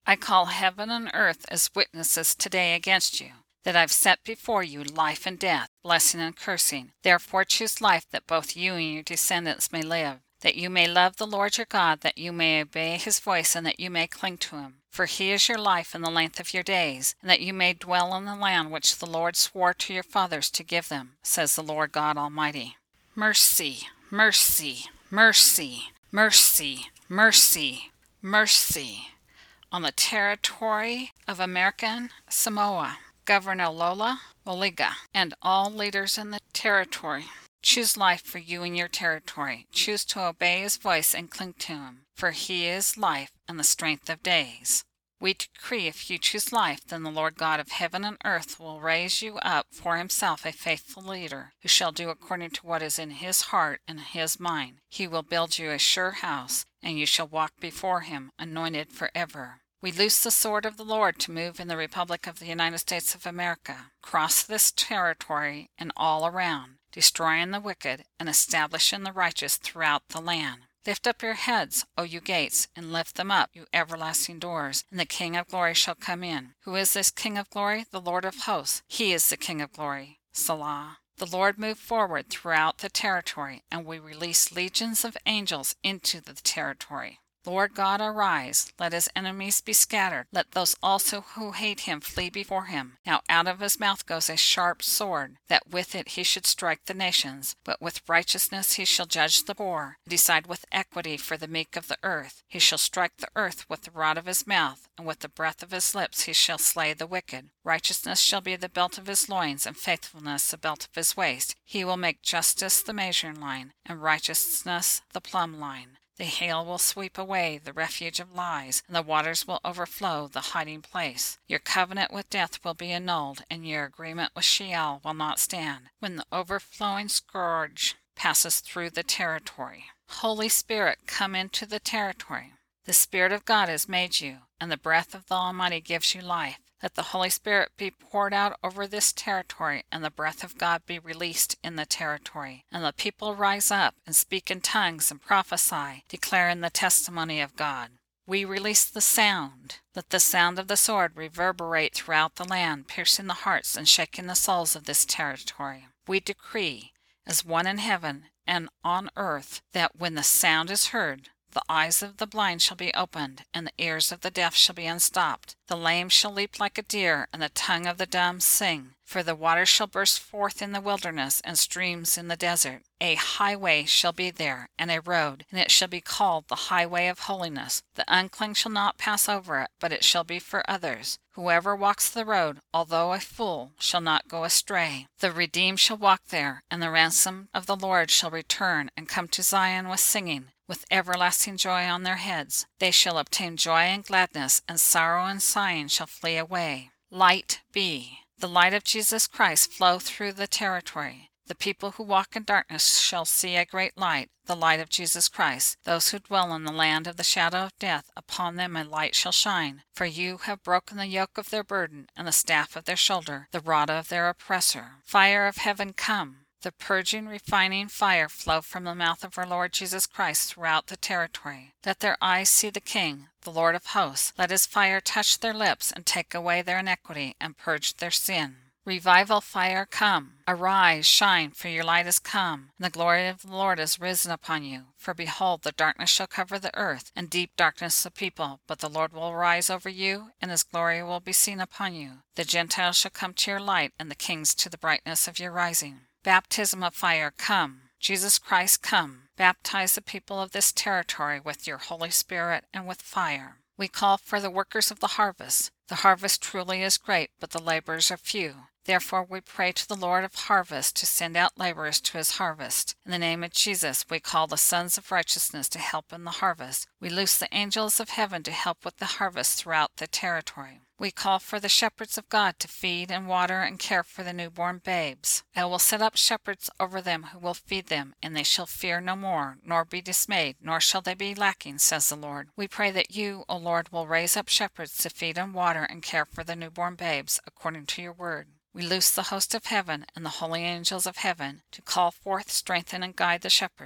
I call heaven and earth as witnesses today against you, that I've set before you life and death, blessing and cursing. Therefore choose life, that both you and your descendants may live, that you may love the Lord your God, that you may obey his voice, and that you may cling to him. For he is your life and the length of your days, and that you may dwell in the land which the Lord swore to your fathers to give them, says the Lord God Almighty. Mercy, mercy, mercy, mercy, mercy, mercy on the territory of American Samoa, Governor Lola Oliga, and all leaders in the territory. Choose life for you and your territory. Choose to obey his voice and cling to him, for he is life and the strength of days. We decree if you choose life, then the Lord God of heaven and earth will raise you up for himself a faithful leader, who shall do according to what is in his heart and his mind. He will build you a sure house, and you shall walk before him, anointed forever. We loose the sword of the Lord to move in the Republic of the United States of America, cross this territory and all around, destroying the wicked and establishing the righteous throughout the land. Lift up your heads, O you gates, and lift them up, you everlasting doors, and the King of glory shall come in. Who is this King of glory? The Lord of hosts. He is the King of glory. Selah. The Lord moved forward throughout the territory, and we release legions of angels into the territory. Lord God, arise. Let his enemies be scattered. Let those also who hate him flee before him. Now out of his mouth goes a sharp sword, that with it he should strike the nations. But with righteousness he shall judge the poor, decide with equity for the meek of the earth. He shall strike the earth with the rod of his mouth, and with the breath of his lips he shall slay the wicked. Righteousness shall be the belt of his loins, and faithfulness the belt of his waist. He will make justice the measuring line, and righteousness the plumb line. The hail will sweep away the refuge of lies, and the waters will overflow the hiding place. Your covenant with death will be annulled, and your agreement with Sheol will not stand, when the overflowing scourge passes through the territory. Holy Spirit, come into the territory. The Spirit of God has made you, and the breath of the Almighty gives you life. Let the Holy Spirit be poured out over this territory, and the breath of God be released in the territory. And the people rise up and speak in tongues and prophesy, declaring the testimony of God. We release the sound. Let the sound of the sword reverberate throughout the land, piercing the hearts and shaking the souls of this territory. We decree, as one in heaven and on earth, that when the sound is heard, the eyes of the blind shall be opened, and the ears of the deaf shall be unstopped. The lame shall leap like a deer, and the tongue of the dumb sing. For the waters shall burst forth in the wilderness, and streams in the desert. A highway shall be there, and a road, and it shall be called the highway of holiness. The unclean shall not pass over it, but it shall be for others. Whoever walks the road, although a fool, shall not go astray. The redeemed shall walk there, and the ransom of the Lord shall return, and come to Zion with singing, with everlasting joy on their heads. They shall obtain joy and gladness, and sorrow and sighing shall flee away. Light be. The light of Jesus Christ flow through the territory. The people who walk in darkness shall see a great light, the light of Jesus Christ. Those who dwell in the land of the shadow of death, upon them a light shall shine. For you have broken the yoke of their burden, and the staff of their shoulder, the rod of their oppressor. Fire of heaven, come. The purging, refining fire flow from the mouth of our Lord Jesus Christ throughout the territory. Let their eyes see the King, the Lord of hosts. Let his fire touch their lips and take away their iniquity and purge their sin. Revival fire, come. Arise, shine, for your light is come, and the glory of the Lord is risen upon you. For behold, the darkness shall cover the earth, and deep darkness the people. But the Lord will rise over you, and his glory will be seen upon you. The Gentiles shall come to your light, and the kings to the brightness of your rising. Baptism of fire, come. Jesus Christ, come. Baptize the people of this territory with your Holy Spirit and with fire. We call for the workers of the harvest. The harvest truly is great, but the laborers are few. Therefore we pray to the Lord of harvest to send out laborers to his harvest. In the name of Jesus, we call the sons of righteousness to help in the harvest. We loose the angels of heaven to help with the harvest throughout the territory. We call for the shepherds of God to feed and water and care for the newborn babes. I will set up shepherds over them who will feed them, and they shall fear no more, nor be dismayed, nor shall they be lacking, says the Lord. We pray that you, O Lord, will raise up shepherds to feed and water and care for the newborn babes, according to your word. We loose the host of heaven and the holy angels of heaven to call forth, strengthen, and guide the shepherds.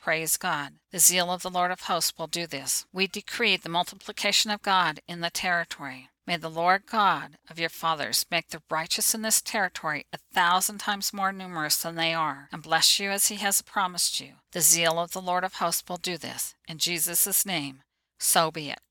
Praise God. The zeal of the Lord of hosts will do this. We decree the multiplication of God in the territory. May the Lord God of your fathers make the righteous in this territory 1,000 times more numerous than they are, and bless you as he has promised you. The zeal of the Lord of hosts will do this. In Jesus' name, so be it.